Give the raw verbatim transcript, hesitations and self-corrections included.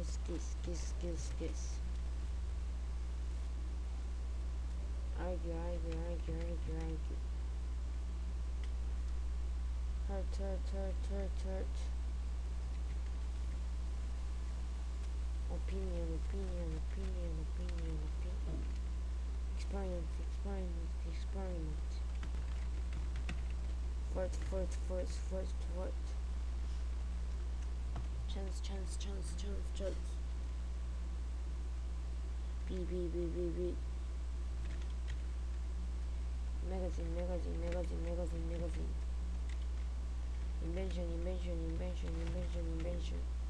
Kiss, kiss, kiss, kiss, kiss. Argue, argue, argue, argue, argue. Hurt, hurt, hurt, hurt, hurt. Opinion, opinion, opinion, opinion, opinion. Experiment, experiment, experiment. Fort, fort, fort, fort, fort. Chance, chance, chance, chance, chance. B, B, B, B, B. Magazine, magazine, magazine, magazine, magazine. Invention, invention, invention, invention, invention.